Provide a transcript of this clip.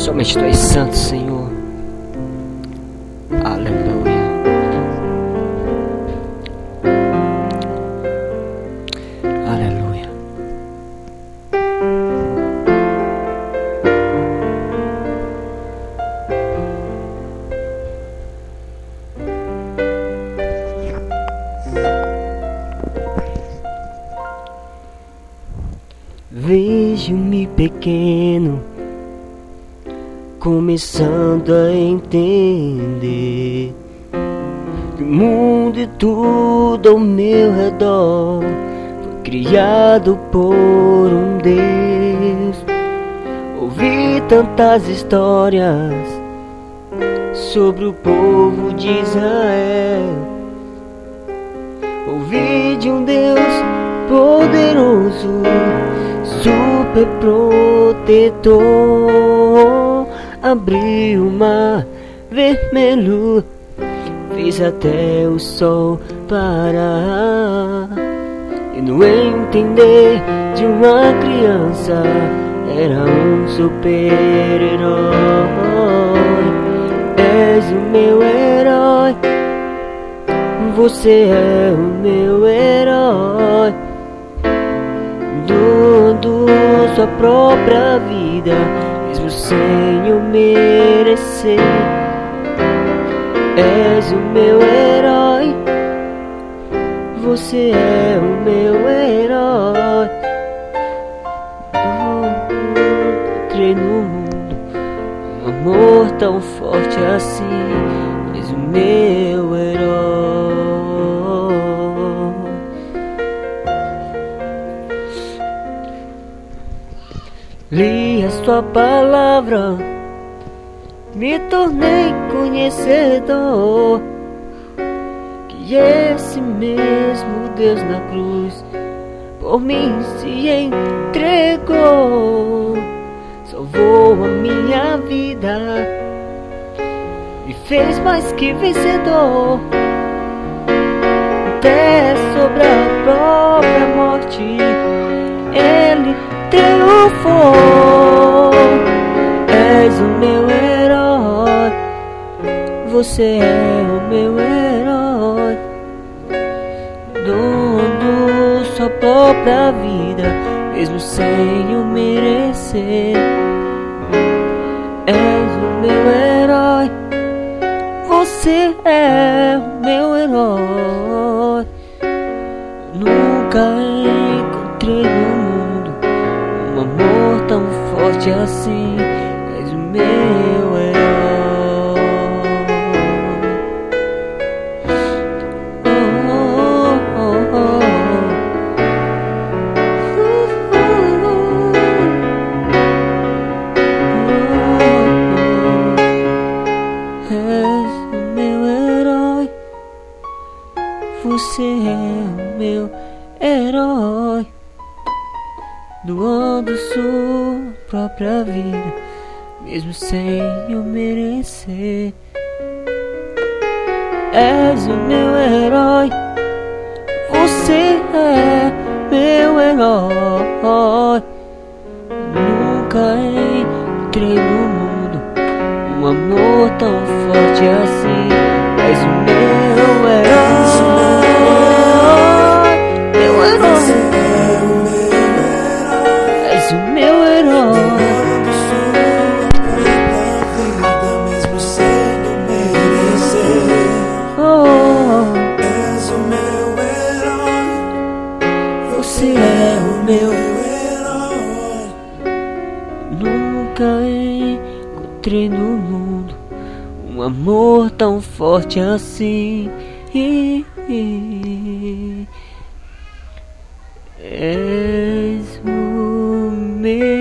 Somente Tu és santo, Senhor. Aleluia. Aleluia. Vejo-me pequeno, começando a entender que o mundo e tudo ao meu redor foi criado por um Deus. Ouvi tantas histórias sobre o povo de Israel. Ouvi de um Deus poderoso, super protetor. Abriu o mar vermelho, fez até o sol parar. E no entender de uma criança, era um super-herói. És o meu herói, você é o meu herói. Doando sua própria vida, mesmo sem eu merecer. És o meu herói, você é o meu herói. Entrei no mundo, um amor tão forte assim. És o meu herói. Li a sua palavra, me tornei conhecedor que esse mesmo Deus na cruz por mim se entregou. Salvou a minha vida, me fez mais que vencedor. Até sobre a própria morte Ele triunfou. És o meu herói, você é o meu herói. Doando sua própria vida, mesmo sem eu merecer. És o meu herói, você é o meu herói. Nunca encontrei no mundo um amor tão forte assim. És o meu herói. És o meu herói, você é o meu herói. Doando sua própria vida, mesmo sem eu merecer. És o meu herói, você é meu herói. Nunca entrei no mundo um amor tão forte assim. És o meu herói, meu herói. És o meu herói. Você é o meu herói. Nunca encontrei no mundo um amor tão forte assim. És o meu